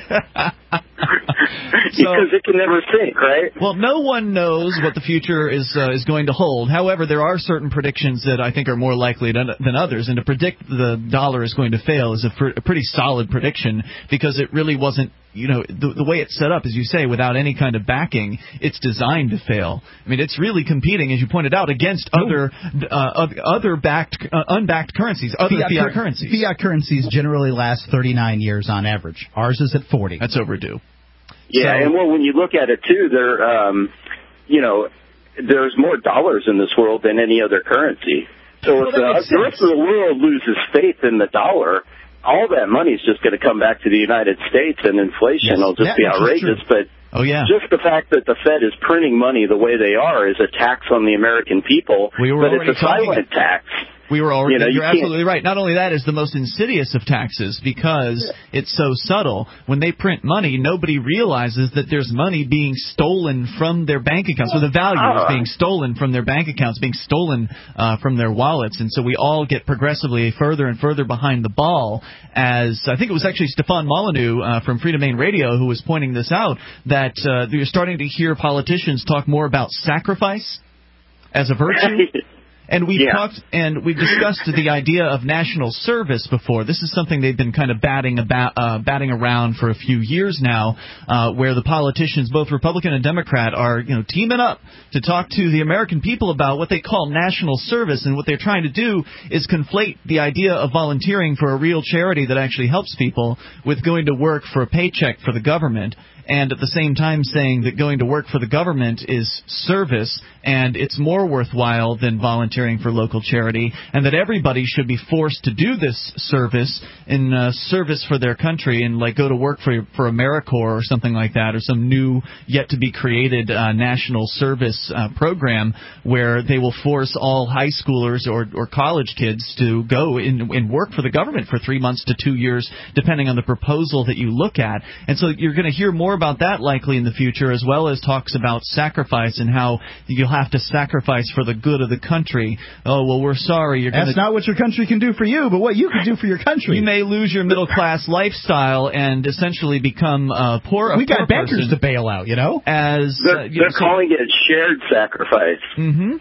Because so, it can never sink, right? Well, no one knows what the future is uh, is going to hold. However, there are certain predictions that I think are more likely than, than others, and to predict the dollar is going to fail is a, fr- a pretty solid prediction because it really wasn't, you know, the, the way it's set up, as you say, without any kind of backing, it's designed to fail. I mean, it's really competing, as you pointed out, against no. other uh, other backed, uh, unbacked currencies, other fiat, fiat currencies. Fiat currencies generally last thirty-nine years on average. Ours is at forty. That's overdue. Yeah, so, and well, when you look at it too, there, um, you know, there's more dollars in this world than any other currency. So well, if the, the rest of the world loses faith in the dollar, all that money is just going to come back to the United States, and inflation yes, will just be outrageous. But oh, yeah. just the fact that the Fed is printing money the way they are is a tax on the American people, we were but it's a silent tax. We were already, you know, you're you absolutely right. Not only that, is the most insidious of taxes because yeah. it's so subtle. When they print money, nobody realizes that there's money being stolen from their bank accounts. So the value uh, is being stolen from their bank accounts, being stolen uh, from their wallets. And so we all get progressively further and further behind the ball, as I think it was actually Stefan Molyneux uh, from Freedom Main Radio who was pointing this out, that uh, you're starting to hear politicians talk more about sacrifice as a virtue. And we've Yeah. talked and we've discussed the idea of national service before. This is something they've been kind of batting about, uh, batting around for a few years now, uh, where the politicians, both Republican and Democrat, are you know teaming up to talk to the American people about what they call national service. And what they're trying to do is conflate the idea of volunteering for a real charity that actually helps people with going to work for a paycheck for the government. And at the same time saying that going to work for the government is service and it's more worthwhile than volunteering for local charity, and that everybody should be forced to do this service in uh, service for their country and like go to work for for AmeriCorps or something like that, or some new yet to be created uh, national service uh, program where they will force all high schoolers or, or college kids to go in, and work for the government for three months to two years, depending on the proposal that you look at. And so you're going to hear more about that likely in the future, as well as talks about sacrifice and how you'll have to sacrifice for the good of the country. Oh, well, we're sorry. You're That's gonna, not what your country can do for you, but what you can do for your country. You may lose your middle-class lifestyle and essentially become uh, poor. We a poor got bankers person to bail out, you know? As They're, uh, you they're know, so- calling it shared sacrifice. Mm-hmm.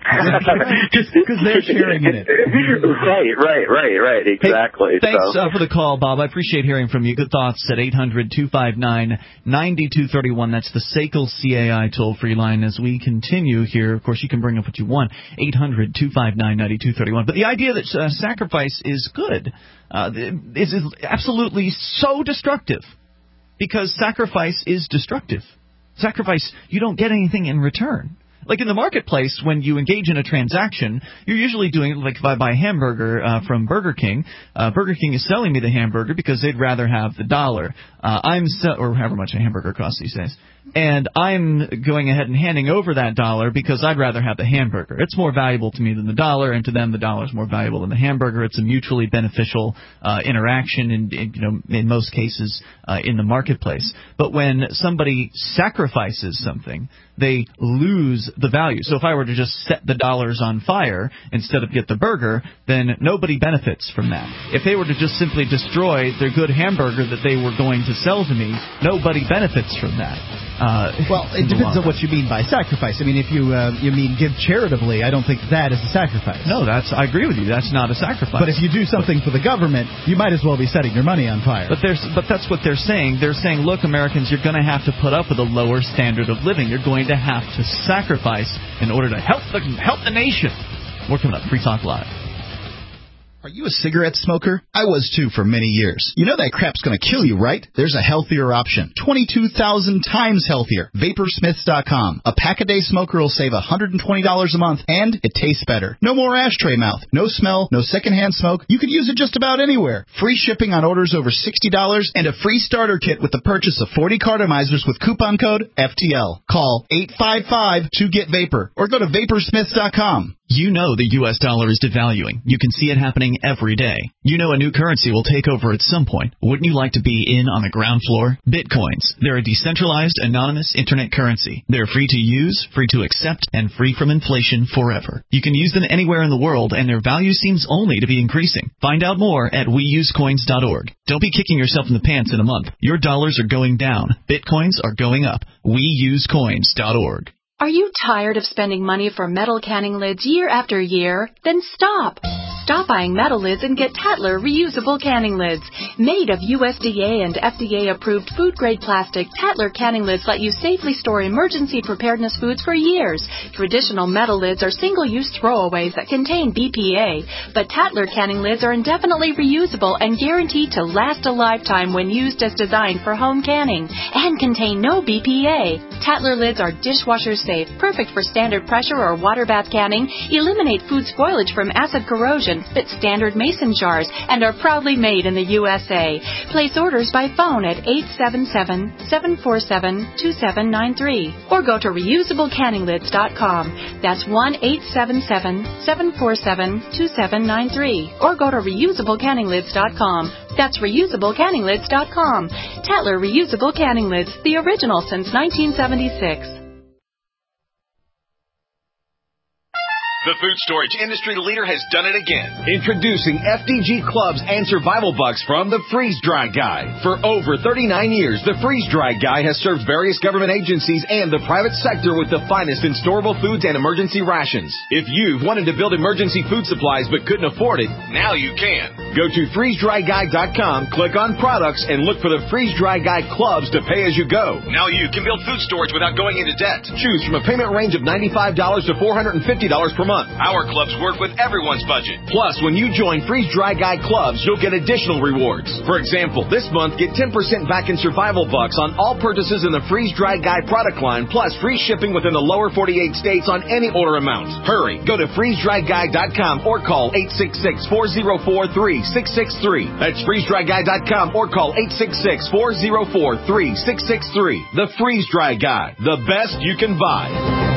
Because they're sharing in it. Right, right, right, right. Exactly. Hey, thanks so. uh, for the call, Bob. I appreciate hearing from you. Good thoughts at eight hundred two five nine nine two three one. That's the S A C L C A I toll-free line as we continue here. Of course, you can bring up what you want, eight hundred two five nine nine two three one. But the idea that uh, sacrifice is good uh, is, is absolutely so destructive, because sacrifice is destructive. Sacrifice, you don't get anything in return. Like in the marketplace, when you engage in a transaction, you're usually doing, like if I buy a hamburger uh, from Burger King, uh, Burger King is selling me the hamburger because they'd rather have the dollar. Uh, I'm se- or however much a hamburger costs these days. And I'm going ahead and handing over that dollar because I'd rather have the hamburger. It's more valuable to me than the dollar, and to them the dollar is more valuable than the hamburger. It's a mutually beneficial uh, interaction in, in, you know, in most cases uh, in the marketplace. But when somebody sacrifices something, they lose the value. So if I were to just set the dollars on fire instead of get the burger, then nobody benefits from that. If they were to just simply destroy their good hamburger that they were going to sell to me, nobody benefits from that. Uh, well, it depends on what you mean by sacrifice. I mean, if you uh, you mean give charitably, I don't think that is a sacrifice. No, that's I agree with you. That's not a sacrifice. But if you do something for the government, you might as well be setting your money on fire. But there's but that's what they're saying. They're saying, look, Americans, you're going to have to put up with a lower standard of living. You're going to have to sacrifice in order to help the help the nation. More coming up. Free Talk Live. Are you a cigarette smoker? I was too for many years. You know that crap's going to kill you, right? There's a healthier option. twenty-two thousand times healthier. Vapor Smiths dot com. A pack-a-day smoker will save one hundred twenty dollars a month, and it tastes better. No more ashtray mouth. No smell. No secondhand smoke. You can use it just about anywhere. Free shipping on orders over sixty dollars, and a free starter kit with the purchase of forty cartomizers with coupon code F T L. Call eight five five two get vapor or go to Vapor Smiths dot com. You know the U S dollar is devaluing. You can see it happening every day. You know a new currency will take over at some point. Wouldn't you like to be in on the ground floor? Bitcoins. They're a decentralized, anonymous internet currency. They're free to use, free to accept, and free from inflation forever. You can use them anywhere in the world, and their value seems only to be increasing. Find out more at we use coins dot org. Don't be kicking yourself in the pants in a month. Your dollars are going down. Bitcoins are going up. we use coins dot org. Are you tired of spending money for metal canning lids year after year? Then stop. Stop buying metal lids and get Tatler reusable canning lids. Made of U S D A and F D A-approved food-grade plastic, Tatler canning lids let you safely store emergency preparedness foods for years. Traditional metal lids are single-use throwaways that contain B P A, but Tatler canning lids are indefinitely reusable and guaranteed to last a lifetime when used as designed for home canning, and contain no B P A. Tatler lids are dishwasher safe, perfect for standard pressure or water bath canning, eliminate food spoilage from acid corrosion, fit standard mason jars, and are proudly made in the U S A. Place orders by phone at eight seven seven, seven four seven, two seven nine three or go to reusable canning lids dot com. That's one eight seven seven, seven four seven, two seven nine three or go to reusable canning lids dot com. That's reusable canning lids dot com. Tatler Reusable Canning Lids, the original since nineteen seventy-six. The food storage industry leader has done it again. Introducing F D G Clubs and Survival Bucks from the Freeze Dry Guy. For over thirty-nine years, the Freeze Dry Guy has served various government agencies and the private sector with the finest in storable foods and emergency rations. If you've wanted to build emergency food supplies but couldn't afford it, now you can. Go to freeze dry guy dot com, click on products, and look for the Freeze Dry Guy Clubs to pay as you go. Now you can build food storage without going into debt. Choose from a payment range of ninety-five dollars to four hundred fifty dollars per month. Our clubs work with everyone's budget. Plus, when you join Freeze Dry Guy Clubs, you'll get additional rewards. For example, this month, get ten percent back in Survival Bucks on all purchases in the Freeze Dry Guy product line, plus free shipping within the lower forty-eight states on any order amount. Hurry, go to freeze dry guy dot com or call eight six six, four zero four, three six six three. That's freeze dry guy dot com or call eight six six, four zero four, three six six three. The Freeze Dry Guy, the best you can buy.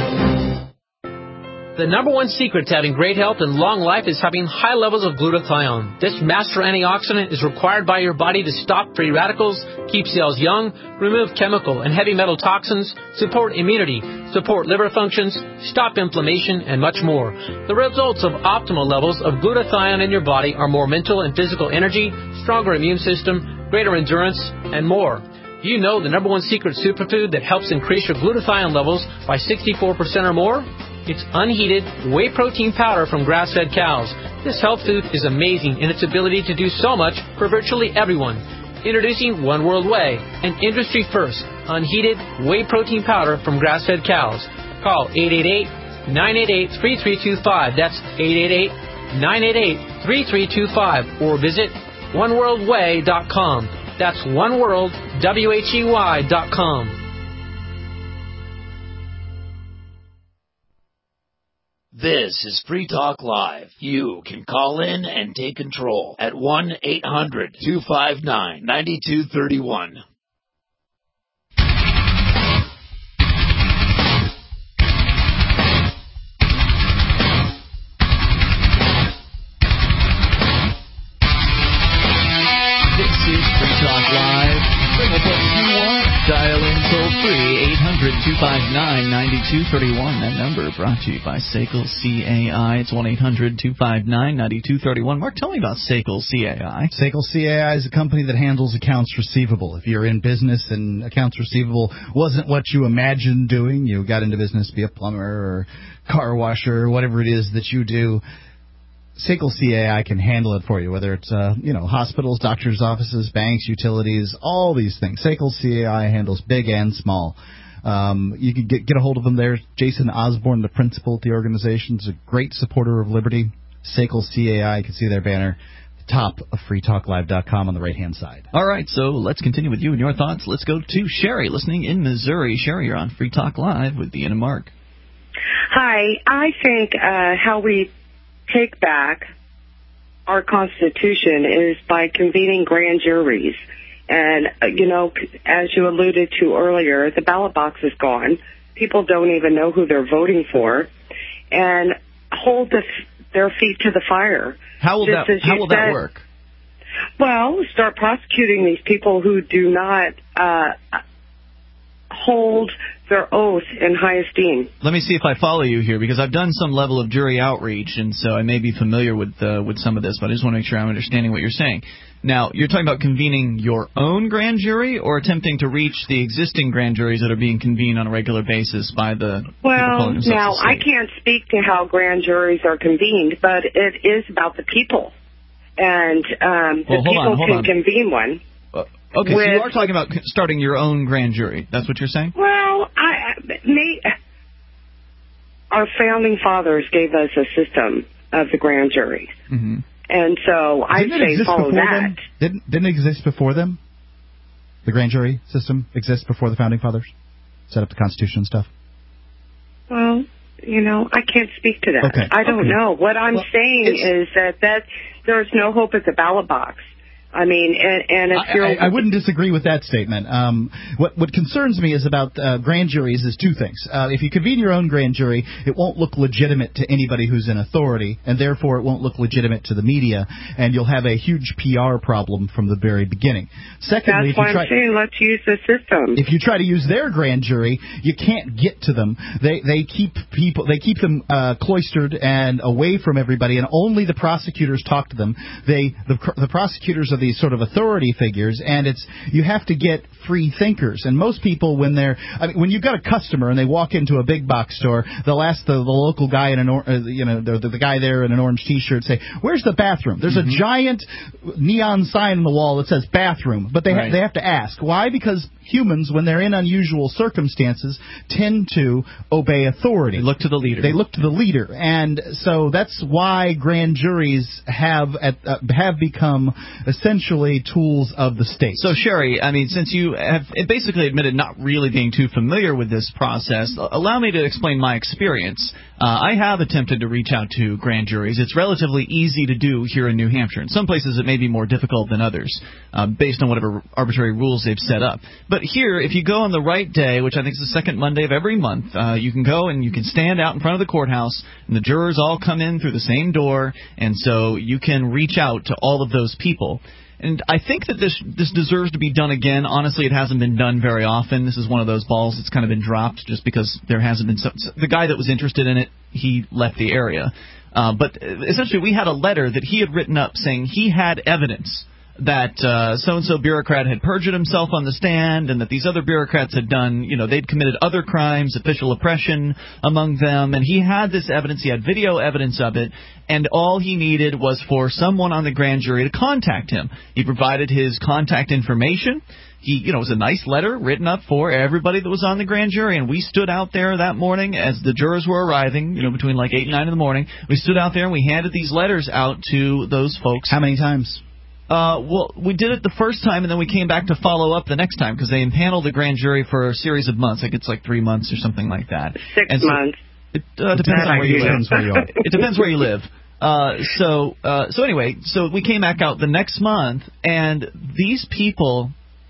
The number one secret to having great health and long life is having high levels of glutathione. This master antioxidant is required by your body to stop free radicals, keep cells young, remove chemical and heavy metal toxins, support immunity, support liver functions, stop inflammation, and much more. The results of optimal levels of glutathione in your body are more mental and physical energy, stronger immune system, greater endurance, and more. Do you know the number one secret superfood that helps increase your glutathione levels by sixty-four percent or more? It's unheated whey protein powder from grass-fed cows. This health food is amazing in its ability to do so much for virtually everyone. Introducing One World Whey, an industry-first, unheated whey protein powder from grass-fed cows. Call eight eight eight, nine eight eight, three three two five. That's eight eight eight, nine eight eight, three three two five. Or visit one world whey dot com. That's oneworld, W H E Y dot com. This is Free Talk Live. You can call in and take control at one eight hundred, two five nine, nine two three one. This is Free Talk Live. Bring up what you want. Dial in toll free, eight hundred, two five nine, nine two three one. That number brought to you by S A C L C A I. It's one eight hundred, two five nine, nine two three one. Mark, tell me about S A C L C A I. S A C L C A I is a company that handles accounts receivable. If you're in business and accounts receivable wasn't what you imagined doing, you got into business to be a plumber or car washer or whatever it is that you do, S A C L C A I can handle it for you, whether it's uh, you know hospitals, doctors' offices, banks, utilities, all these things. S A C L C A I handles big and small. Um, you can get get a hold of them there. Jason Osborne, the principal at the organization, is a great supporter of liberty. S A C L C A I, you can see their banner at the top of free talk live dot com on the right-hand side. All right, so let's continue with you and your thoughts. Let's go to Sherry, listening in Missouri. Sherry, you're on Free Talk Live with Ian and Mark. Hi, I think uh, how we take back our Constitution is by convening grand juries. And, uh, you know, as you alluded to earlier, the ballot box is gone. People don't even know who they're voting for. And hold the, their feet to the fire. How will, that, how will that work? Well, start prosecuting these people who do not uh, hold their oath in high esteem. Let me see if I follow you here, because I've done some level of jury outreach, and so I may be familiar with uh, with some of this, but I just want to make sure I'm understanding what you're saying. Now, you're talking about convening your own grand jury or attempting to reach the existing grand juries that are being convened on a regular basis by the Well, now, I can't speak to how grand juries are convened, but it is about the people. And um, well, the people on, can on. convene one. Uh, okay, with, so you are talking about starting your own grand jury. That's what you're saying? Well, I, may, our founding fathers gave us a system of the grand jury. Mm-hmm. And so I'd say follow that. Them? Didn't, didn't it exist before them? The grand jury system exists before the founding fathers? Set up the Constitution and stuff? Well, you know, I can't speak to that. Okay. I don't okay. know. What I'm well, saying is that, that there's no hope at the ballot box. I mean, and, and if I, you're... I, I wouldn't disagree with that statement. Um, what, what concerns me is about uh, grand juries is two things. Uh, if you convene your own grand jury, it won't look legitimate to anybody who's in authority, and therefore it won't look legitimate to the media, and you'll have a huge P R problem from the very beginning. Secondly, That's why if you try, I'm saying let's use the system. If you try to use their grand jury, you can't get to them. They they keep people they keep them uh, cloistered and away from everybody, and only the prosecutors talk to them. They the the prosecutors are these sort of authority figures, and it's you have to get free thinkers. And most people, when they're I mean, when you've got a customer and they walk into a big box store, they'll ask the, the local guy in an or, uh, you know the, the guy there in an orange T-shirt, say, "Where's the bathroom?" There's mm-hmm. a giant neon sign on the wall that says bathroom, but they right. ha- they have to ask why, because humans, when they're in unusual circumstances, tend to obey authority. They look to the leader. They look to the leader, and so that's why grand juries have at, uh, have become essentially tools of the state. So, Sherry, I mean, since you have basically admitted not really being too familiar with this process, allow me to explain my experience. Uh, I have attempted to reach out to grand juries. It's relatively easy to do here in New Hampshire. In some places it may be more difficult than others, uh, based on whatever arbitrary rules they've set up. But here, if you go on the right day, which I think is the second Monday of every month, uh, you can go and you can stand out in front of the courthouse, and the jurors all come in through the same door, and so you can reach out to all of those people. And I think that this this deserves to be done again. Honestly, it hasn't been done very often. This is one of those balls that's kind of been dropped just because there hasn't been some, the guy that was interested in it, he left the area. Uh, but essentially, we had a letter that he had written up saying he had evidence that uh, so-and-so bureaucrat had perjured himself on the stand, and that these other bureaucrats had done, you know, they'd committed other crimes, official oppression among them, and he had this evidence, he had video evidence of it, and all he needed was for someone on the grand jury to contact him. He provided his contact information. He, you know, it was a nice letter written up for everybody that was on the grand jury, and we stood out there that morning as the jurors were arriving, you know, between like eight and nine in the morning. We stood out there and we handed these letters out to those folks. How many times? Uh, well, we did it the first time, and then we came back to follow up the next time because they impaneled the grand jury for a series of months. I think it's like three months or something like that. Six and so months. It uh, depends on where you live. It depends where you live. Uh, so, uh, so anyway, so we came back out the next month, and these people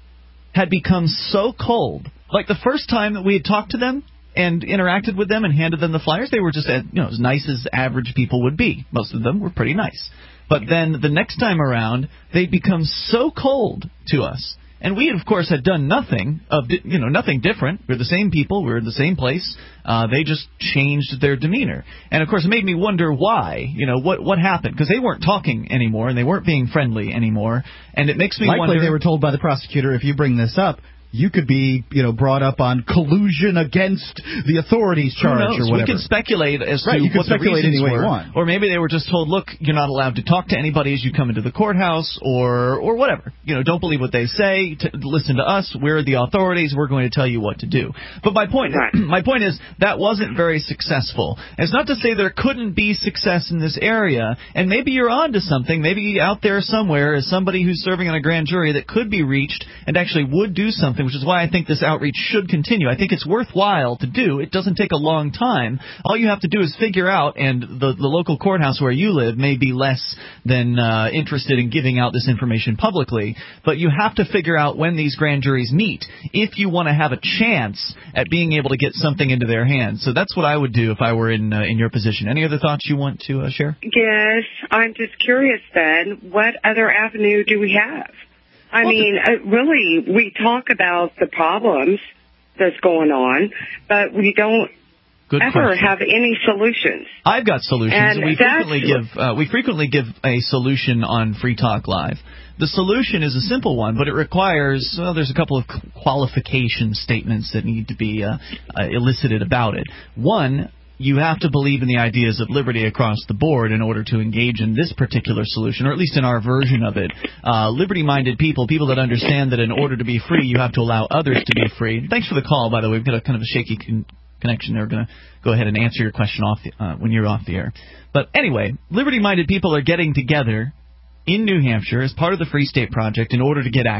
had become so cold. Like the first time that we had talked to them and interacted with them and handed them the flyers, they were just, you know, as nice as average people would be. Most of them were pretty nice. But then the next time around, they'd become so cold to us. And we, of course, had done nothing of, you know, nothing different. We're the same people. We're in the same place. Uh, they just changed their demeanor. And, of course, it made me wonder why. You know, what what happened? Because they weren't talking anymore, and they weren't being friendly anymore. And it makes me Likely wonder. Likely they were told by the prosecutor, if you bring this up, you could be, you know, brought up on collusion against the authorities charge or whatever. We can speculate as right, to you can what speculate the reasons any way were. you want. Or maybe they were just told, look, you're not allowed to talk to anybody as you come into the courthouse, or or whatever. You know, don't believe what they say. To listen to us. We're the authorities. We're going to tell you what to do. But my point, right. my point is that wasn't very successful. It's not to say there couldn't be success in this area, and maybe you're onto something. Maybe out there somewhere is somebody who's serving on a grand jury that could be reached and actually would do something, which is why I think this outreach should continue. I think it's worthwhile to do. It doesn't take a long time. All you have to do is figure out, and the, the local courthouse where you live may be less than uh, interested in giving out this information publicly, but you have to figure out when these grand juries meet if you want to have a chance at being able to get something into their hands. So that's what I would do if I were in uh, in your position. Any other thoughts you want to uh, share? Yes, I'm just curious then, what other avenue do we have? I mean, uh, really, we talk about the problems that's going on, but we don't Good ever question. have any solutions. I've got solutions. And we that's, frequently give uh, we frequently give a solution on Free Talk Live. The solution is a simple one, but it requires, well, there's a couple of qualification statements that need to be uh, uh, elicited about it. One, you have to believe in the ideas of liberty across the board in order to engage in this particular solution, or at least in our version of it. Uh, liberty-minded people, people that understand that in order to be free, you have to allow others to be free. Thanks for the call, by the way. We've got a kind of a shaky con- connection there. We're going to go ahead and answer your question off the, uh, when you're off the air. But anyway, liberty-minded people are getting together in New Hampshire as part of the Free State Project in order to get active.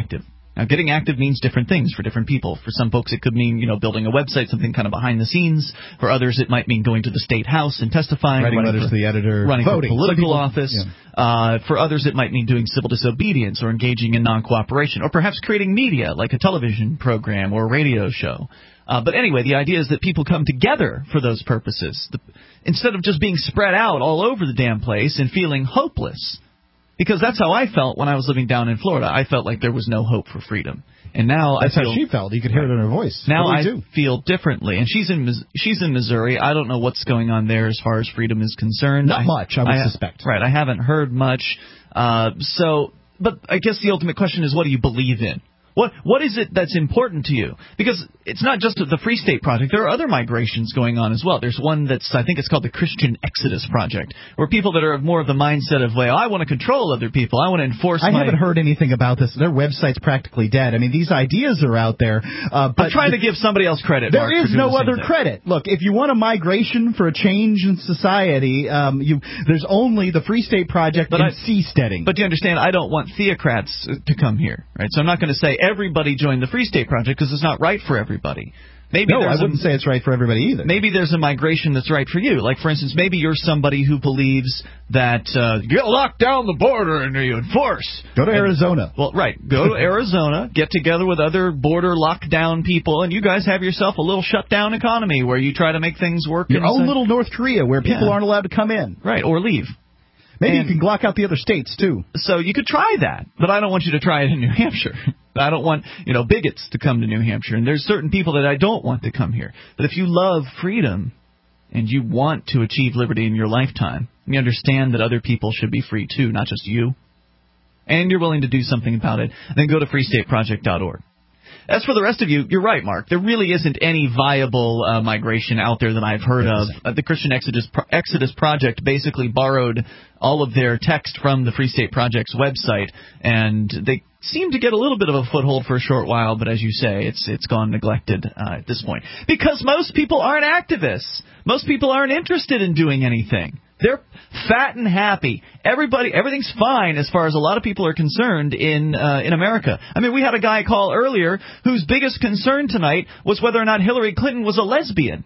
Now, getting active means different things for different people. For some folks, it could mean, you know, building a website, something kind of behind the scenes. For others, it might mean going to the state house and testifying. Writing letters to the editor. Running voting. for political people, office. Yeah. Uh, for others, it might mean doing civil disobedience or engaging in non-cooperation. Or perhaps creating media, like a television program or a radio show. Uh, but anyway, the idea is that people come together for those purposes. The, instead of just being spread out all over the damn place and feeling hopeless. Because that's how I felt when I was living down in Florida. I felt like there was no hope for freedom. And now That's I feel, how she felt. You could hear it in her voice. Now I do? feel differently. And she's in she's in Missouri. I don't know what's going on there as far as freedom is concerned. Not I, much, I would I, suspect. Right. I haven't heard much. Uh, so, but I guess the ultimate question is, what do you believe in? What What is it that's important to you? Because it's not just the Free State Project. There are other migrations going on as well. There's one that's, I think it's called the Christian Exodus Project, where people that are more of the mindset of, well, I want to control other people. I want to enforce I my... haven't heard anything about this. Their website's practically dead. I mean, these ideas are out there. Uh, but I'm trying to give somebody else credit, There Mark, is for doing no the same other thing. credit. Look, if you want a migration for a change in society, um, you there's only the Free State Project But and I- seasteading. But you understand, I don't want theocrats to come here, right? So I'm not going to say everybody join the Free State Project because it's not right for everybody. Maybe no, I there's wouldn't a, say it's right for everybody either. Maybe there's a migration that's right for you. Like, for instance, maybe you're somebody who believes that uh, you lock down the border and you enforce. Go to Arizona. Well, right. Go to Arizona, get together with other border lockdown people, and you guys have yourself a little shutdown economy where you try to make things work. Your own inside. little North Korea where people Yeah. aren't allowed to come in. Right, or leave. Maybe And- you can block out the other states, too. So you could try that, but I don't want you to try it in New Hampshire. I don't want, you know, bigots to come to New Hampshire, and there's certain people that I don't want to come here. But if you love freedom and you want to achieve liberty in your lifetime, you understand that other people should be free too, not just you, and you're willing to do something about it, then go to free state project dot org. As for the rest of you, you're right, Mark. There really isn't any viable uh, migration out there that I've heard of. Uh, the Christian Exodus, Pro- Exodus Project basically borrowed all of their text from the Free State Project's website, and they seem to get a little bit of a foothold for a short while, but as you say, it's it's gone neglected uh, at this point. Because most people aren't activists. Most people aren't interested in doing anything. They're fat and happy. Everybody, everything's fine as far as a lot of people are concerned in uh, in America. I mean, we had a guy call earlier whose biggest concern tonight was whether or not Hillary Clinton was a lesbian,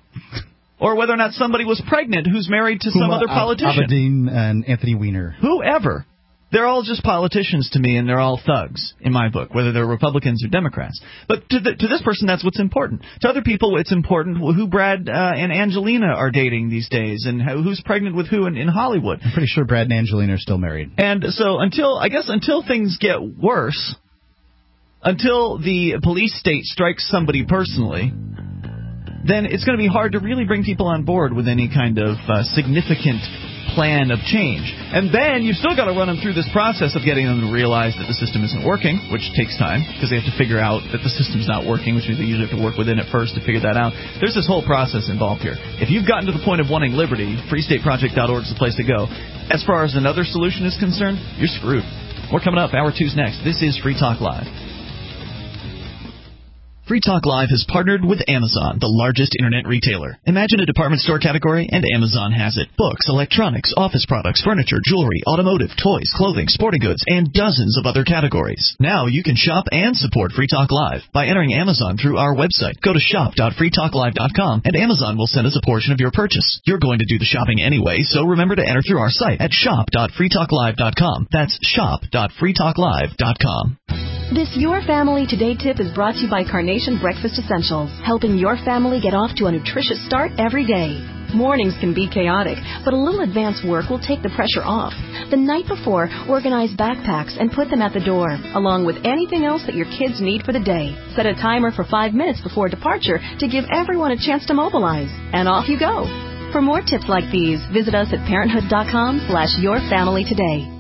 or whether or not somebody was pregnant who's married to some Huma other politician. Abedin and Anthony Weiner. Whoever. They're all just politicians to me, and they're all thugs in my book, whether they're Republicans or Democrats. But to, the, to this person, that's what's important. To other people, it's important who Brad uh, and Angelina are dating these days, and how, who's pregnant with who in, in Hollywood. I'm pretty sure Brad and Angelina are still married. And so until, I guess, until things get worse, until the police state strikes somebody personally, then it's going to be hard to really bring people on board with any kind of uh, significant plan of change. And then you've still got to run them through this process of getting them to realize that the system isn't working, which takes time, because they have to figure out that the system's not working, which means they usually have to work within it first to figure that out. There's this whole process involved here. If you've gotten to the point of wanting liberty, free state project dot org is the place to go. As far as another solution is concerned, you're screwed. More coming up. Hour two's next. This is Free Talk Live. Free Talk Live has partnered with Amazon, the largest internet retailer. Imagine a department store category, and Amazon has it. Books, electronics, office products, furniture, jewelry, automotive, toys, clothing, sporting goods, and dozens of other categories. Now you can shop and support Free Talk Live by entering Amazon through our website. Go to shop dot free talk live dot com, and Amazon will send us a portion of your purchase. You're going to do the shopping anyway, so remember to enter through our site at shop dot free talk live dot com. That's shop dot free talk live dot com. This Your Family Today tip is brought to you by Carnation Breakfast Essentials, helping your family get off to a nutritious start every day. Mornings can be chaotic, but a little advance work will take the pressure off. The night before, organize backpacks and put them at the door, along with anything else that your kids need for the day. Set a timer for five minutes before departure to give everyone a chance to mobilize. And off you go. For more tips like these, visit us at parenthood dot com slash your family today.